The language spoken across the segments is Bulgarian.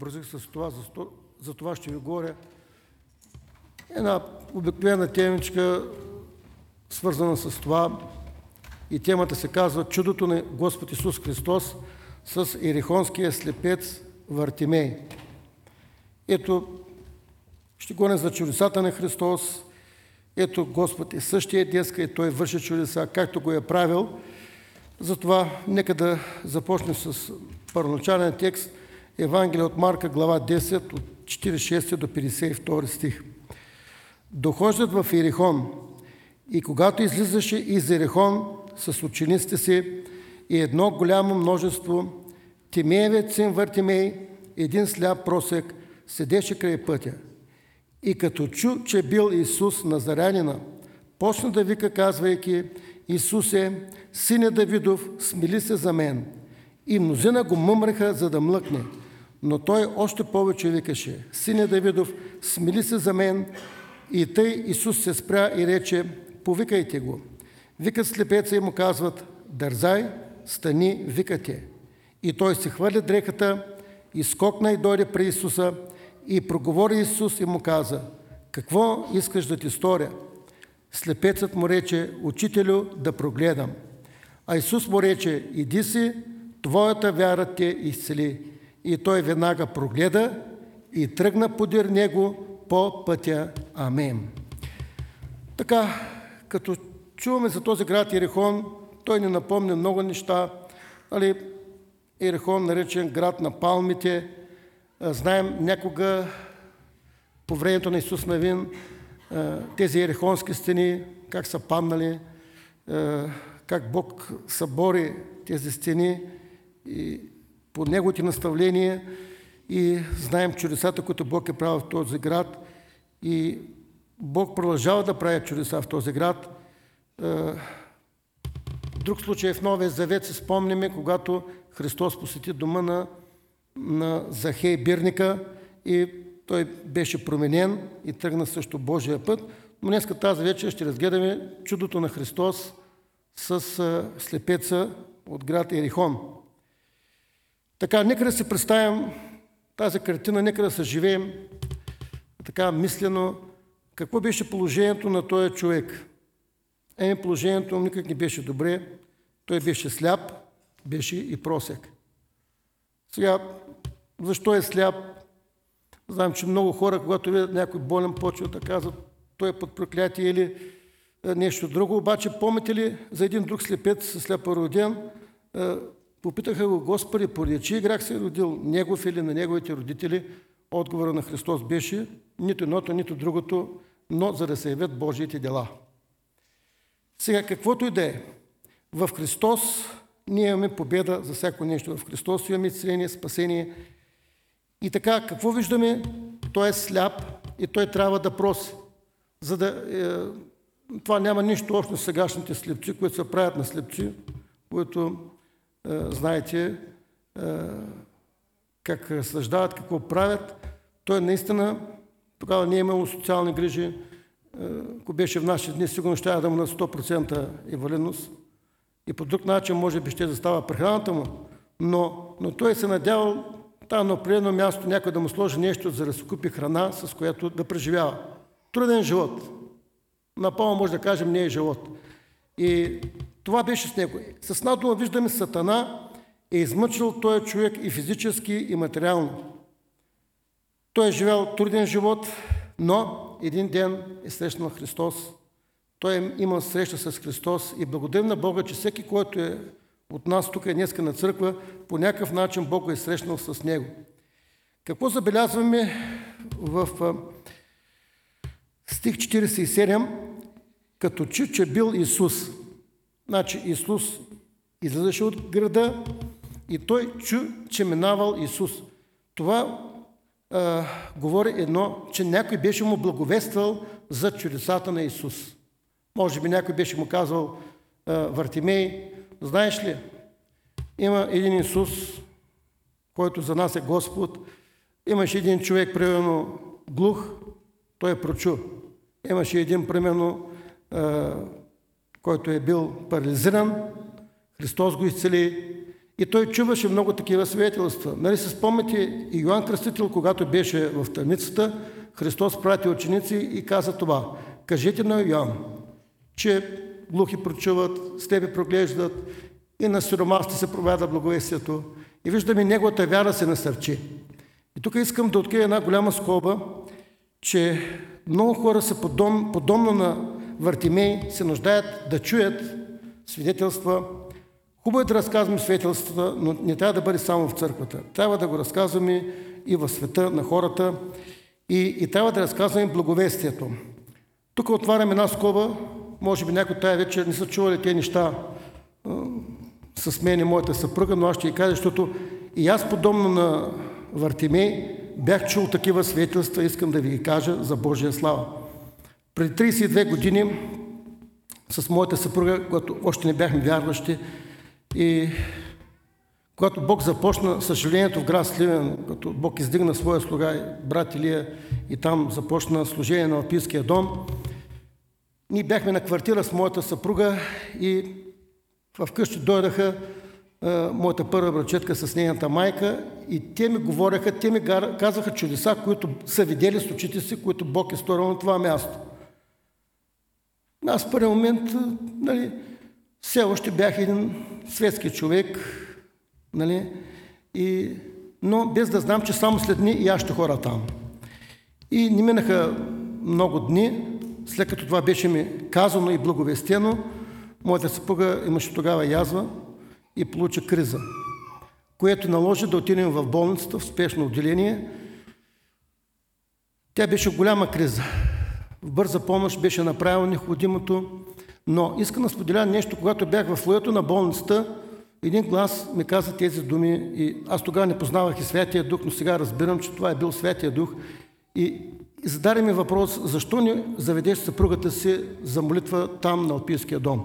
Бързах с това, за това ще ви говоря. Една обикновена темичка, свързана с това, и темата се казва Чудото на Господ Исус Христос с ерихонския слепец Вартимей. Ето, ще говорим за чудесата на Христос. Ето, Господ е същия днеска и Той върши чудеса, както го е правил. Затова нека да започнем с първоначален текст, Евангелие от Марка, глава 10, от 46 до 52 стих. Дохождат в Ерихон, и когато излизаше из Ерихон с учениците си и едно голямо множество, Тимеевият син Вартимей, един сляп просек, седеше край пътя. И като чу, че бил Исус Назарянина, почна да вика, казвайки: Исусе, сине Давидов, смили се за мен. И мнозина го мъмреха, за да млъкне. Но той още повече викаше: Сине Давидов, смили се за мен. И тъй Исус се спря и рече: Повикайте го. Викат слепеца и му казват: Дързай, стани, викате. И той се хвърли дрехата, изскокна и дойде при Исуса, и проговори Исус и му каза: Какво искаш да ти сторя? Слепецът му рече: Учителю, да прогледам. А Исус му рече: Иди си, твоята вяра те изцели. И той веднага прогледа и тръгна подир него по пътя. Амин. Така, като чуваме за този град Ерихон, той ни напомня много неща. Ерихон, наречен град на палмите. Знаем някога по времето на Исус Навин тези ерихонски стени, как са паднали, как Бог събори тези стени и по Неговите наставления, и знаем чудесата, които Бог е правил в този град, и Бог продължава да прави чудеса в този град. Друг случай в Новия Завет се спомняме, когато Христос посети дома на Захей бирника и той беше променен и тръгна също Божия път. Но днес тази вечер ще разгледаме чудото на Христос с слепеца от град Ерихон. Така, нека да си представим тази картина, нека да съживеем така мислено какво беше положението на този човек. Положението му никак не беше добре. Той беше сляп, беше и просек. Сега, защо е сляп? Знам, че много хора, когато видят някой болен, почват да казват: той е под проклятие или нещо друго. Обаче, помните ли за един друг слепец, сляпороден? Попитаха го: Господи, поради чий грях се е родил, негов или на неговите родители? Отговора на Христос беше: нито едното, нито другото, но за да се явят Божиите дела. Сега, каквото и да е, в Христос ние имаме победа за всяко нещо. В Христос имаме изцеление, спасение. И така, какво виждаме? Той е сляп и той трябва да проси. Това няма нищо общо с сегашните слепци, които се правят на слепци, които знаете как съждават, какво правят. Той наистина, тогава не е имало социални грижи. Ако беше в наши дни, сигурно ще да му на 100% инвалидност. И по друг начин, може би, ще застава прехраната му. Но той се надявал там на определено място някой да му сложи нещо, за да си купи храна, с която да преживява. Труден живот. Напълно може да кажем, не е живот. И това беше с него. С надолу виждаме Сатана е измъчил този човек и физически, и материално. Той е живял труден живот, но един ден е срещнал Христос. Той е имал среща с Христос и благодарим на Бога, че всеки, който е от нас тук днеска на църква, по някакъв начин Бог го е срещнал с него. Какво забелязваме в стих 47? Като чу, че бил Исус. Значи Исус излизаше от града и той чу, че минавал Исус. Това говори едно, че някой беше му благовествал за чудесата на Исус. Може би някой беше му казал: Вартимей, знаеш ли, има един Исус, който за нас е Господ. Имаше един човек, примерно, глух, той е прочу. Имаше един, примерно, който е бил парализиран, Христос го изцели. И той чуваше много такива свидетелства. Нали се спомняте, и Йоан Кръстител, когато беше в тъмницата, Христос прати ученици и каза това: кажете на Йоан, че глухи прочуват, слепи проглеждат и на сиромасите се проповядва благовестието. И виждаме, неговата вяра се насърчи. И тук искам да открия една голяма скоба, че много хора са подобно на Вартимей, се нуждаят да чуят свидетелства. Хубаво е да разказваме свидетелствата, но не трябва да бъде само в църквата. Трябва да го разказваме и в света на хората и трябва да разказваме благовестието. Тук отварям една скоба, може би някой тая вечер не са чували тези неща с мен и моята съпруга, но аз ще ги кажа, защото и аз подобно на Вартимей бях чул такива свидетелства, искам да ви ги кажа за Божия слава. Преди 32 години с моята съпруга, когато още не бяхме вярващи, и когато Бог започна съжалението в град Сливен, като Бог издигна своя слуга, брат Илия, и там започна служение на Алпийския дом, ние бяхме на квартира с моята съпруга и вкъщи дойдаха моята първа братчетка с нейната майка и те ми говореха, те ми казаха чудеса, които са видели с очите си, които Бог е сторил на това място. Аз в първи момент, все още бях един светски човек, но без да знам, че само след дни и аз ще хора там. И не минаха много дни, след като това беше ми казано и благовестено, моята съпруга имаше тогава язва и получи криза, което наложи да отидем в болницата, в спешно отделение. Тя беше голяма криза. В бърза помощ беше направено необходимото, но искам да споделя нещо, когато бях в фоайето на болницата, един глас ми каза тези думи и аз тогава не познавах и Святия Дух, но сега разбирам, че това е бил Святия Дух. И зададе ми въпрос, защо не заведеш съпругата си за молитва там на Алпийския дом?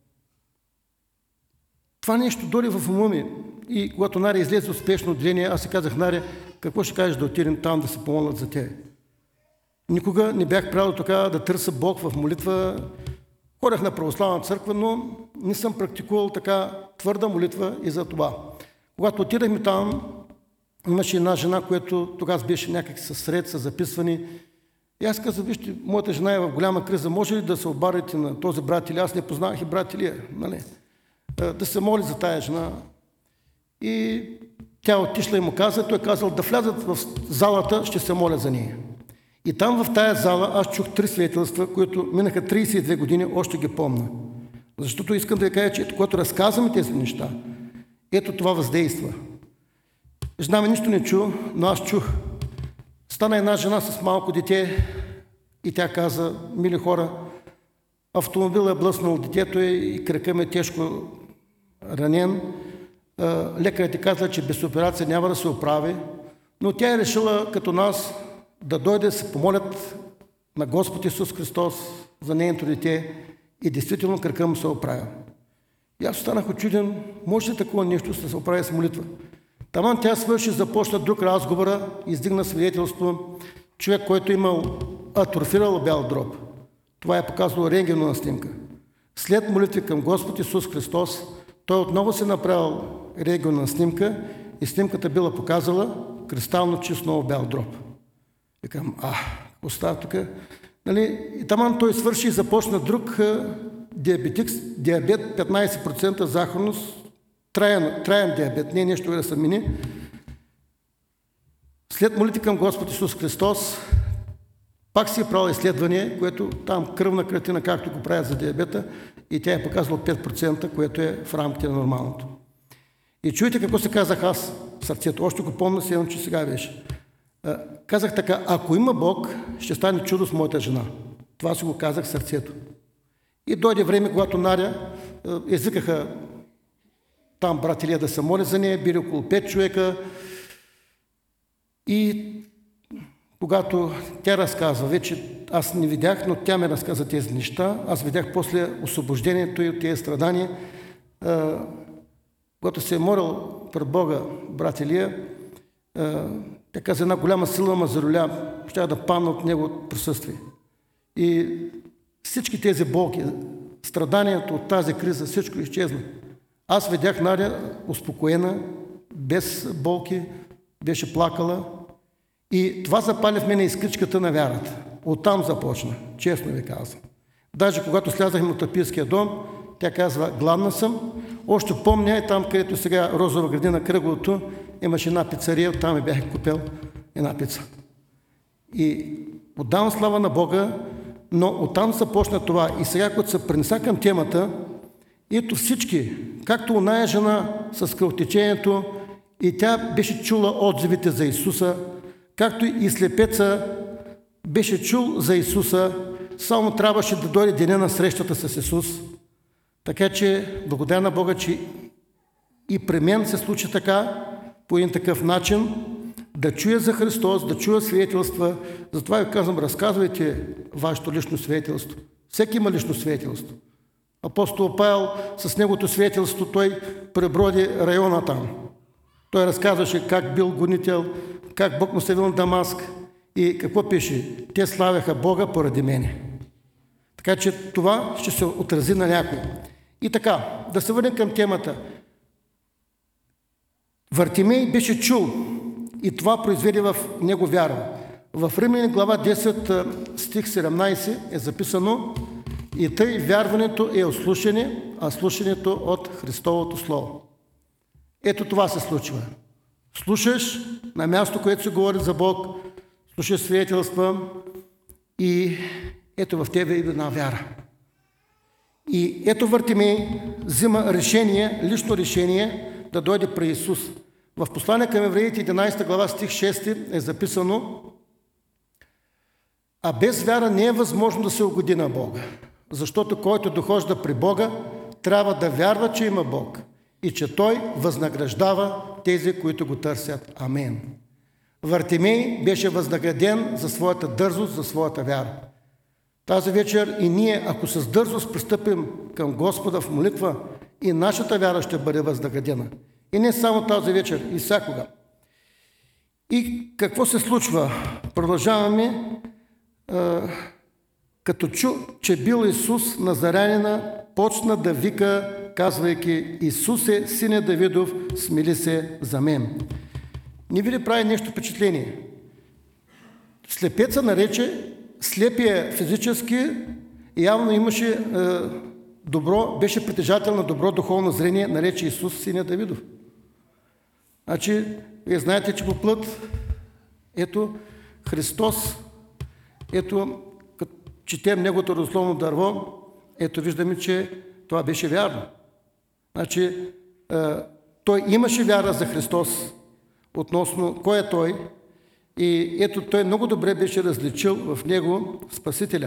Това нещо дойде в ума ми. И когато Наря излезе от спешно отделение, аз си казах: Наря, какво ще кажеш да отидем там да се помолят за тебе? Никога не бях правил така да търся Бог в молитва. Ходях на православна църква, но не съм практикувал така твърда молитва и за това. Когато отидахме там, имаше една жена, която тогава беше някак със ред, са записвани. И аз казах: вижте, моята жена е в голяма криза, може ли да се обадите на този брат Илия? Аз не познавах и брат Илия, да се моли за тая жена. И тя отишла и му каза, той казал да влязат в залата, ще се моля за нея. И там в тая зала аз чух 3 свидетелства, които минаха 32 години, още ги помня. Защото искам да ви кажа, че когато разказваме тези неща, ето това въздейства. Жена ми нищо не чу, но аз чух. Стана една жена с малко дете и тя каза: мили хора, автомобил е блъснал детето и крака ми е тежко ранен. Лекарите каза, че без операция няма да се оправи, но тя е решила като нас да дойде да се помолят на Господ Исус Христос за нейното дете и действително крака му се оправя. И аз останах учуден, може ли такова нещо да се оправи с молитва? Таман тя свърши, започна друг разговор, издигна свидетелство, човек, който имал атрофирал бял дроб. Това е показало рентгенова снимка. След молитви към Господ Исус Христос, той отново се направил рентгенова снимка и снимката била показала кристално чист нов бял дроб. Викам: какво става тук? И таман той свърши и започна друг диабет 15% захарност, траен диабет, не нещо да се мини. След молитви към Господ Исус Христос, пак си е правил изследване, което там кръвна креатина, както го правят за диабета, и тя е показала 5%, което е в рамките на нормалното. И чуйте какво се казах аз в сърцето, още го помня, сигурно, че сега беше. Казах така: ако има Бог, ще стане чудо с моята жена. Това си го казах в сърцето. И дойде време, когато Наря извикаха там брат Илия да се моли за нея, били около 5 човека. И когато тя разказва, вече аз не видях, но тя ме разказа тези неща, аз видях после освобождението и от тези страдания. Когато се е молил пред Бога брат Илия, тя каза: една голяма сила ме зароля, щях да падна от него присъствие. И всички тези болки, страданието от тази криза, всичко изчезна. Аз видях Надя успокоена, без болки, беше плакала и това запали в мене изкричката на вярата. Оттам започна, честно ви казвам. Даже когато слязахме от Апийския дом, тя казва: гладна съм. Още помня и там, където сега Розова градина, кръговото, имаше една пицария, оттам ми бях купил една пица. И отдавам слава на Бога, но оттам започна това. И сега, като се пренеса към темата, ето всички, както оная жена с кръвотечението, и тя беше чула отзивите за Исуса, както и слепеца беше чул за Исуса, само трябваше да дойде деня на срещата с Исус. Така че, благодаря на Бога, че и при мен се случи така, по един такъв начин, да чуя за Христос, да чуя свидетелства. Затова ви казвам, разказвайте вашето лично свидетелство. Всеки има лично свидетелство. Апостол Павел с неговото свидетелство, той преброди района там. Той разказваше как бил гонител, как Бог му се явил на Дамаск и какво пише: те славяха Бога поради мене. Така че това ще се отрази на някой. И така, да се върнем към темата. Вартимей беше чул и това произведе в него вяра. В Римляни глава 10 стих 17 е записано: и тъй вярването е от слушане, а слушането от Христовото Слово. Ето това се случва. Слушаш на място, което се говори за Бог, слушаш свидетелства и ето в тебе идва една вяра. И ето Вартимей взима решение, лично решение да дойде при Исус. В послание към Евреите 11 глава стих 6 е записано: а без вяра не е възможно да се угоди на Бога, защото който дохожда при Бога, трябва да вярва, че има Бог и че Той възнаграждава тези, които го търсят. Амин. Вартимей беше възнаграден за своята дързост, за своята вяра. Тази вечер и ние, ако с дързост пристъпим към Господа в молитва, и нашата вяра ще бъде възнаградена. И не само тази вечер, и всякога. И какво се случва? Продължаваме. Като чу, че бил Исус Назарянина, почна да вика, казвайки: Исусе, сине Давидов, смили се за мен. Не ви ли прави нещо впечатление? Слепеца нарече, слепия физически, явно имаше беше притежател на добро духовно зрение, нарече Исус сине Давидов. Значи, вие знаете, че по плът, ето Христос, ето като четем неговото родословно дърво, ето виждаме, че това беше вярно. Значи, той имаше вяра за Христос относно кой е Той, и ето той много добре беше различил в него Спасителя.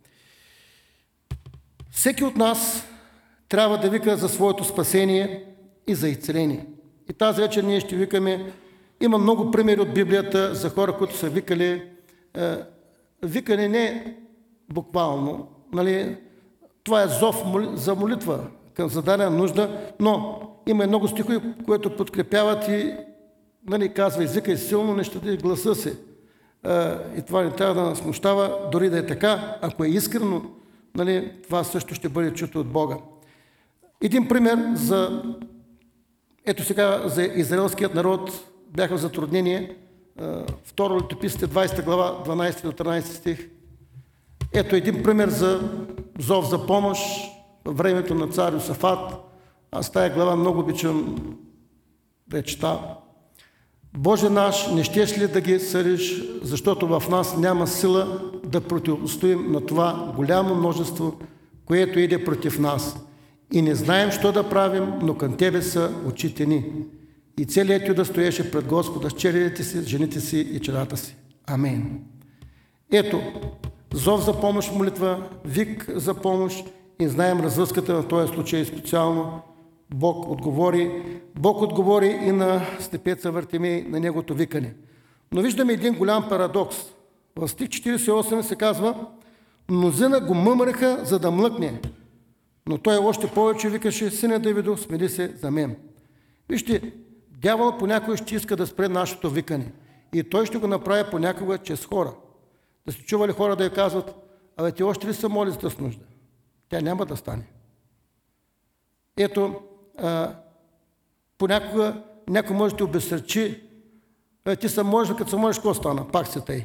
Всеки от нас трябва да вика за своето спасение и за изцеление. И тази вечер ние ще викаме. Има много примери от Библията за хора, които са викали. Викане не буквално, нали? Това е зов за молитва към зададена нужда, но има и много стихове, които подкрепяват и, нали, казва: извикай силно, не щади гласа си. И това не трябва да нас смущава, дори да е така, ако е искрено, нали, това също ще бъде чуто от Бога. Един пример за, ето сега, за израелският народ бяха в затруднение. Второ летописите, 20 глава, 12 до 13 стих. Ето един пример за зов за помощ във времето на цар Йосафат. Аз тая глава много обичам да я чета. Боже наш, не щеш ли да ги съдиш, защото в нас няма сила да противостоим на това голямо множество, което иде против нас. И не знаем, що да правим, но към Тебе са очите ни. И целият Юда стоеше пред Господа с чередите си, жените си и челата си. Амин. Ето, зов за помощ, молитва, вик за помощ, и знаем развръзката на този случай специално. Бог отговори и на слепеца Вартимей, на негото викане. Но виждаме един голям парадокс. В стих 48 се казва: мнозина го мъмреха, за да млъкне. Но той още повече викаше: сине Давидов, смили се за мен. Вижте, дявол понякога ще иска да спре нашето викане. И той ще го направи понякога чрез хора. Да сте чували хора да я казват: абе, ти още ли се молиш с нужда? Тя няма да стане. Ето, понякога някой може да те обезсърчи, ти се можеш, като се можеш, какво стана? Пак се тъй.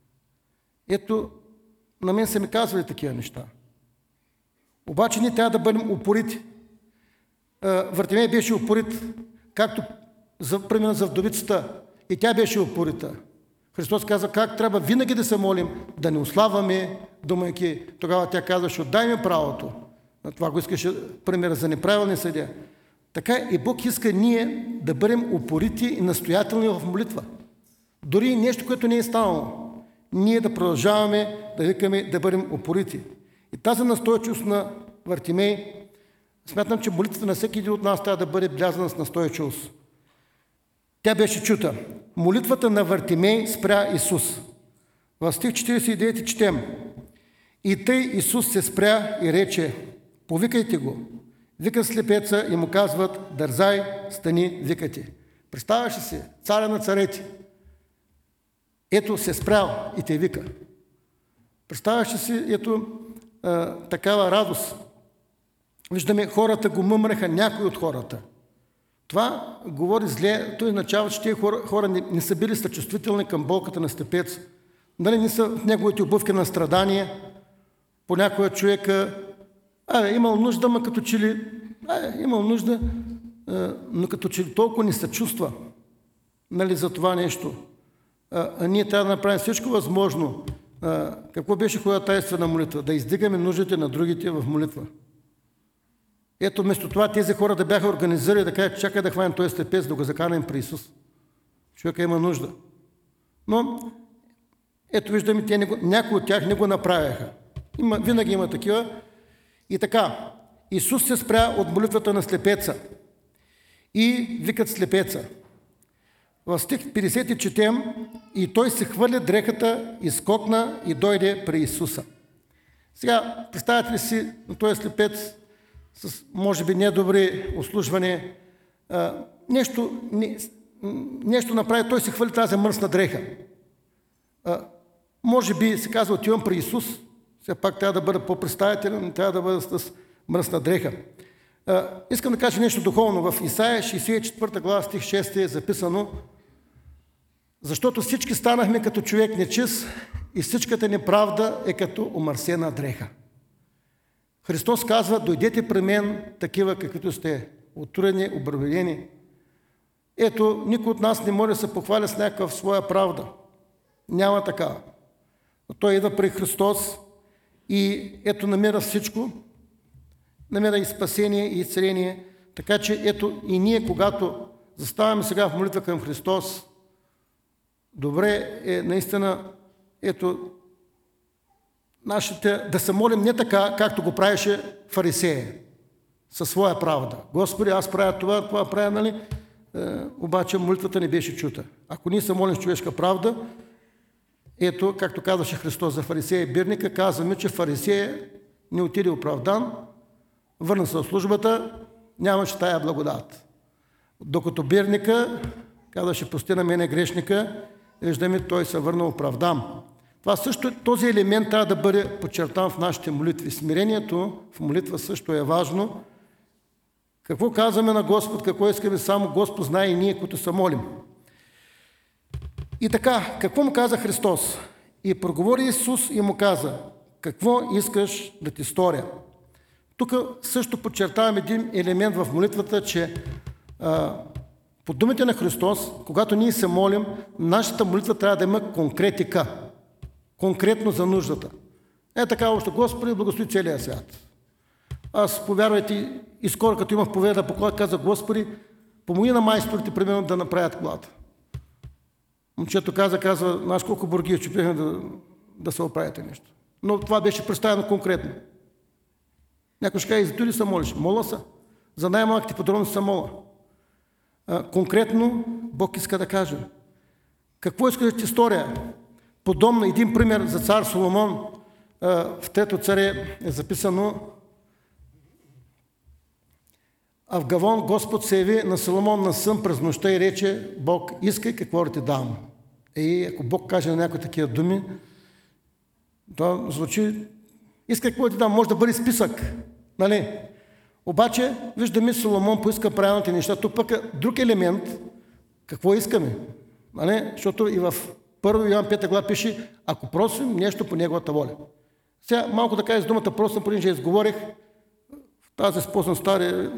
Ето, на мен са ми казвали такива неща. Обаче ние трябва да бъдем упорити. Вартимей беше упорит, както примерно за вдовицата, и тя беше упорита. Христос каза как трябва винаги да се молим, да не ослабваме, думайки. Тогава тя казваше, отдай ми правото. Това го искаше пример за неправилни съдия. Така и Бог иска ние да бъдем упорити и настоятелни в молитва. Дори нещо, което не е станало. Ние да продължаваме да викаме да бъдем упорити. И тази настойчивост на Вартимей, смятам, че молитвата на всеки един от нас трябва да бъде блязана с настойчивост. Тя беше чута. Молитвата на Вартимей спря Исус. В стих 49 четем. И тъй Исус се спря и рече, повикайте го. Викат слепеца и му казват, дързай, стани, викате. Представяш ли си, царя на царете? Ето се спрял и те вика. Представяш ли си, ето такава радост. Виждаме, хората го мъмреха, някои от хората. Това говори зле, то означава, че тези хора не са били съчувствителни към болката на слепец. Нали не са в неговите обувки на страдания. Понякога човека имал нужда, ма като че ли имал нужда, но като че ли толкова не се чувства, нали, за това нещо. Ние трябва да направим всичко възможно. Какво беше ходатайствена молитва? Да издигаме нуждите на другите в молитва. Ето, вместо това тези хора да бяха организирали, да кажат, чакай да хванем този слепец, да го заканем при Исус. Човека има нужда. Но, ето виждаме, някои от тях не го направяха. Винаги има такива. И така, Исус се спря от молитвата на слепеца. И викат слепеца. В стих 50 четем, и той се хвърля дрехата, изскокна и дойде при Исуса. Сега, представете ли си, той е слепец с, може би, недобри услужване, нещо направи, той се хвърли тази мръсна дреха. Може би се казва, отивам при Исус, все пак трябва да бъда по-представителен, не трябва да бъда с мръсна дреха. Искам да кажа нещо духовно. В Исаия 64 глава, стих 6 е записано, защото всички станахме като човек нечист и всичката неправда е като омърсена дреха. Христос казва, дойдете при мен такива, каквито сте, отрудени, обървени. Ето, никой от нас не може да се похваля с някаква своя правда. Няма такава. Но той идва при Христос и ето намира всичко, намира и спасение, и изцеление. Така че ето и ние, когато заставаме сега в молитва към Христос, добре е наистина ето да се молим не така, както го правеше фарисея, със своя правда. Господи, аз правя това правя, нали? Обаче молитвата не беше чута. Ако ние се молим с човешка правда, ето, както казваше Христос за фарисея и бирника, казваме, че фарисея не отиде оправдан, върна се от службата, нямаше тая благодат. Докато бирника, казваше, прости на мене грешника, виждаме, той се върна оправдан. Това също, този елемент трябва да бъде подчертан в нашите молитви. Смирението в молитва също е важно. Какво казваме на Господ, какво искаме, само Господ знае и ние, които се молим. И така, какво му каза Христос? И проговори Исус и му каза, какво искаш да ти сторя? Тук също подчертавам един елемент в молитвата, че по думите на Христос, когато ние се молим, нашата молитва трябва да има конкретика. Конкретно за нуждата. Така още, Господи, благослови целия свят. Аз, повярвайте, и скоро като имах поведа по колата, казах, Господи, помоги на майсторите, примерно, да направят колата. Момчето казва, знаеш колко бурги чупихме да се оправите нещо. Но това беше представено конкретно. Някой ще каже, за ли се молиш? Моля се. За най-малките подробности се моля. Конкретно Бог иска да каже. Какво иска да ти сторя? Подобно един пример за цар Соломон, в Трето царе е записано, а в Гавон Господ се яви на Соломон на сън през нощта и рече, Бог, искай какво да ти дам. Ако Бог каже на някои такива думи, това звучи, искай какво да ти дам, може да бъде списък, нали? Обаче, виждаме, Соломон поиска правилните неща. Тук пък е друг елемент. Какво искаме? Защото и в 1 Йоан 5 глава пише, ако просим нещо по неговата воля. Сега малко да кажа с думата просим, понеже изговорих в тази способ стария.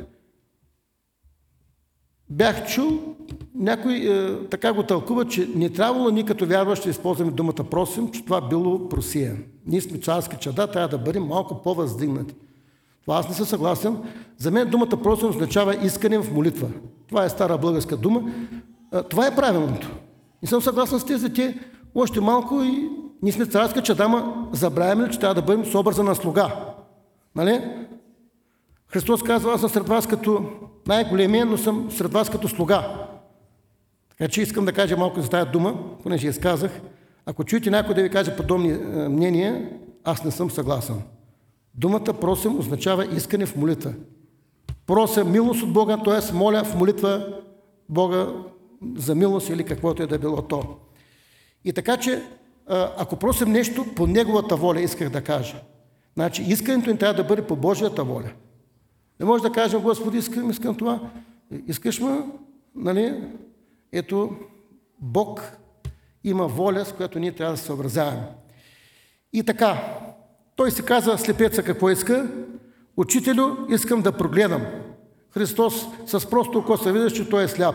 Бях чул, някой така го тълкува, че не трябвало ние като вярващи да използваме думата просим, че това било просия. Ние сме царски чада, трябва да бъдем малко по-въздигнати. Това аз не съм съгласен. За мен думата просим означава искане в молитва. Това е стара българска дума. Това е правилното. Не съм съгласен с тези, те още малко и ние сме царска чада, ама забравяме ли, че трябва да бъдем с образа на слуга. Нали? Христос казва, аз съм сред вас като най-големия, но съм сред вас като слуга. Така че искам да кажа малко за тази дума, понеже я сказах. Ако чуете някой да ви каже подобни мнения, аз не съм съгласен. Думата просим означава искане в молитва. Прося милост от Бога, т.е. моля в молитва Бога за милост или каквото е да било то. И така че, ако просим нещо по Неговата воля, исках да кажа. Значи, искането ни трябва да бъде по Божията воля. Не може да кажем, Господи, искам това. Искаш ме, нали? Ето, Бог има воля, с която ние трябва да се съобразяваме. И така, той си каза слепеца какво иска. Учителю, искам да прогледам. Христос с просто око се вижда, че той е сляп.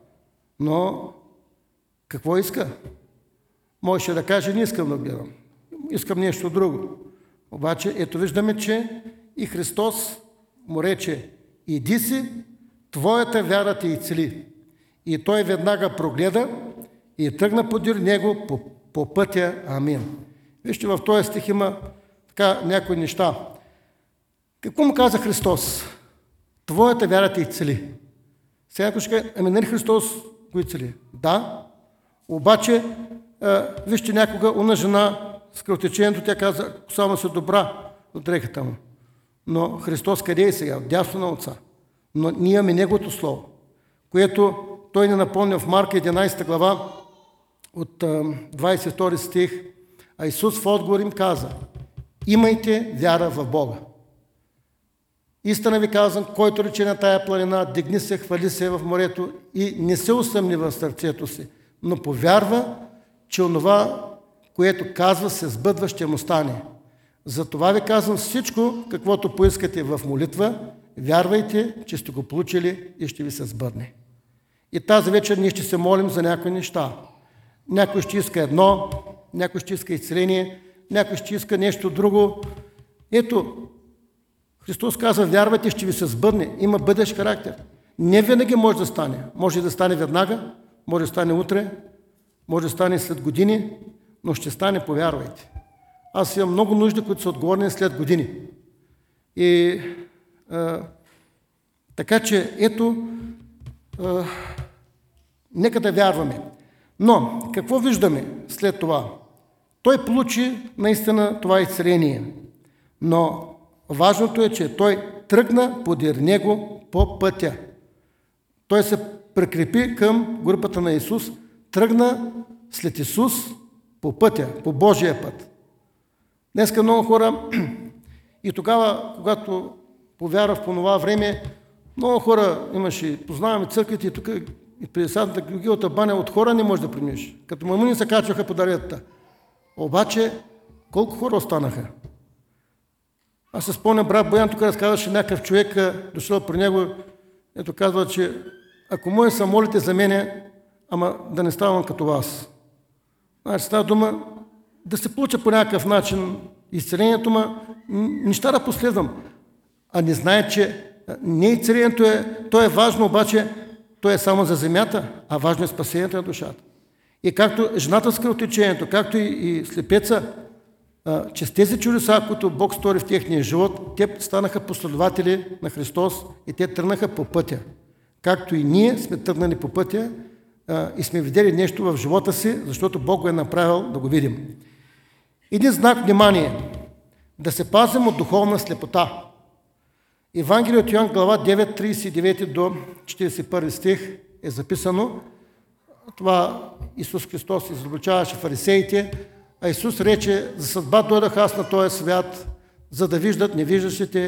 Но какво иска? Можеше да каже, не искам да гледам. Искам нещо друго. Обаче, ето виждаме, че и Христос му рече, иди си, твоята вяра те изцели. И той веднага прогледа и тръгна подир него по пътя. Амин. Вижте, в този стих има така някои неща. Какво му каза Христос? Твоята вяра те изцели. Сега ако ще кажа, ами нали Христос го изцели? Да, обаче, вижте някога una жена с кръвотечението, тя каза, само си добра от дрехата му. Но Христос къде е сега? Дясно на Отца. Но ние имаме Неговото Слово, което той ни напомня в Марка 11 глава от 22 стих, а Исус в отговор им каза, имайте вяра в Бога. Истина ви казвам, който рече на тая планина, дигни се, хвали се в морето и не се усъмни в сърцето си, но повярва, че онова, което казва, се сбъдва, ще му стане. Затова ви казвам всичко, каквото поискате в молитва, вярвайте, че сте го получили и ще ви се сбъдне. И тази вечер ние ще се молим за някои неща. Някой ще иска едно, някой ще иска изцеление, някой ще иска нещо друго. Ето, Христос казва, вярвайте, ще ви се сбъдне. Има бъдещ характер. Не винаги може да стане. Може да стане веднага, може да стане утре, може да стане след години, но ще стане, повярвайте. Аз имам много нужди, които са отговорни след години. И така че, ето, нека да вярваме. Но, какво виждаме след това? Той получи наистина това изцеление. Но важното е, че той тръгна подир него по пътя. Той се прикрепи към групата на Исус, тръгна след Исус по пътя, по Божия път. Днеска много хора, и тогава, когато повярвах по това време, много хора имаше, познаваме църквите и тук и при садната гилгилата баня от хора не може да примиш. Като маймуни се качваха по даретата. Обаче, колко хора останаха? Аз се спомням, брат Боян тук разказваше някакъв човек, дошъл при него, ето казва, че ако може се молите за мене, ама да не ставам като вас. Значи става дума да се получа по някакъв начин изцелението, неща да последвам. А не знае, че не изцелението то е важно, обаче то е само за земята, а важно е спасението на душата. И както жената с кръвотечението, както и слепеца, че с тези чудеса, които Бог стори в техния живот, те станаха последователи на Христос и те тръгнаха по пътя. Както и ние сме тръгнали по пътя и сме видели нещо в живота си, защото Бог го е направил да го видим. Един знак, внимание, да се пазим от духовна слепота. Евангелие от Йоан, глава 9, 39 до 41 стих е записано. Това Исус Христос изобличаваше фарисеите, а Исус рече, за съдба дойдах аз на този свят, за да виждат невиждащите,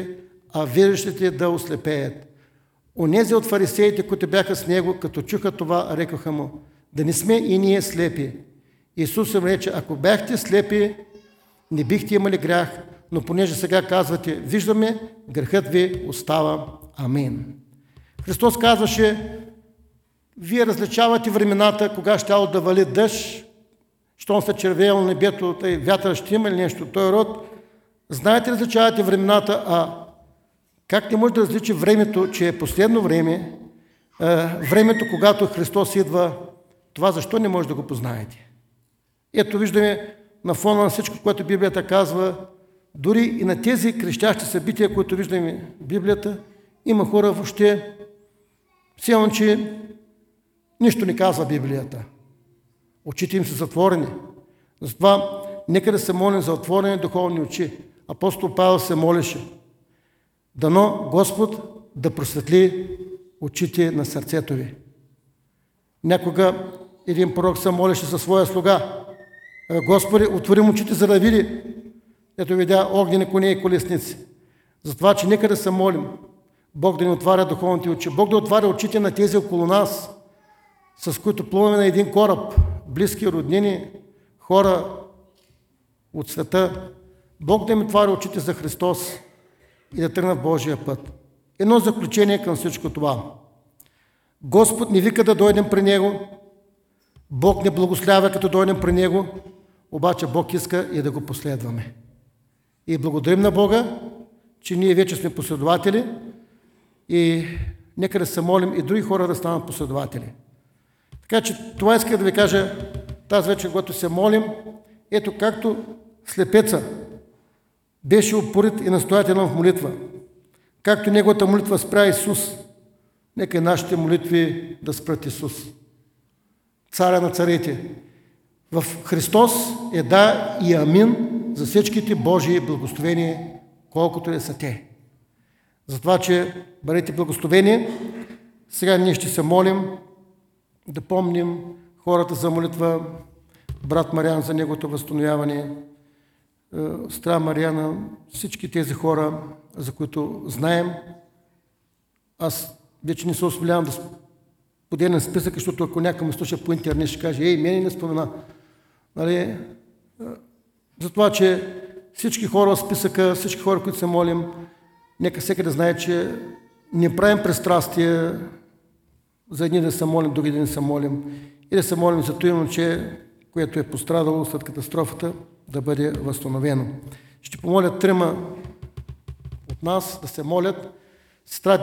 а виждащите да ослепеят. Онези от фарисеите, които бяха с него, като чуха това, рекоха му: да не сме и ние слепи. Исус им рече: ако бяхте слепи, не бихте имали грях, но понеже сега казвате: виждаме, грехът ви остава. Амин. Христос казваше: вие различавате времената, кога щяло да вали дъжд, щом се червеяло небето, тъй вятър ще има или нещо от този род. Знаете, различавате времената, а как не може да различи времето, че е последно време, времето, когато Христос идва, това защо не може да го познаете? Ето виждаме на фона на всичко, което Библията казва, дори и на тези крещящи събития, които виждаме в Библията, има хора въобще, силно, че нищо не казва Библията. Очите им са затворени. Затова нека да се молим за отворени духовни очи. Апостол Павел се молеше: дано Господ да просветли очите на сърцето ви. Някога един пророк се молеше за своя слуга: Господи, отвори му очите, за да види. Ето видя огнени коне и колесници. Затова, че нека да се молим Бог да ни отваря духовните очи. Бог да отваря очите на тези около нас, с които плуваме на един кораб, близки, роднини, хора от света. Бог да им отваря очите за Христос и да тръгна в Божия път. Едно заключение към всичко това. Господ ни вика да дойдем при Него, Бог не благославя като дойдем при Него, обаче Бог иска и да го последваме. И благодарим на Бога, че ние вече сме последователи и нека да се молим и други хора да станат последователи. Така че това исках да ви кажа тази вечер, когато се молим. Ето както слепеца беше упорит и настоятелен в молитва, както неговата молитва спря Исус, нека и нашите молитви да спрат Исус, царя на царите. В Христос е да и амин за всичките Божии благословения, колкото и са те. Затова, че бъдете благословени, сега ние ще се молим да помним хората за молитва, брат Мариан за неговото възстановяване, сестра Мариана, всички тези хора, за които знаем. Аз вече не се осмелявам да поделям списък, защото ако някой ме слуша по интернет, ще каже: мене не спомена. Нали? Затова, че всички хора в списъка, всички хора, които се молим, нека всеки да знае, че не правим пристрастия за едни да се молим, други да не се молим, и да се молим за това момче, което е пострадало след катастрофата, да бъде възстановено. Ще помоля трима от нас да се молят. Сестра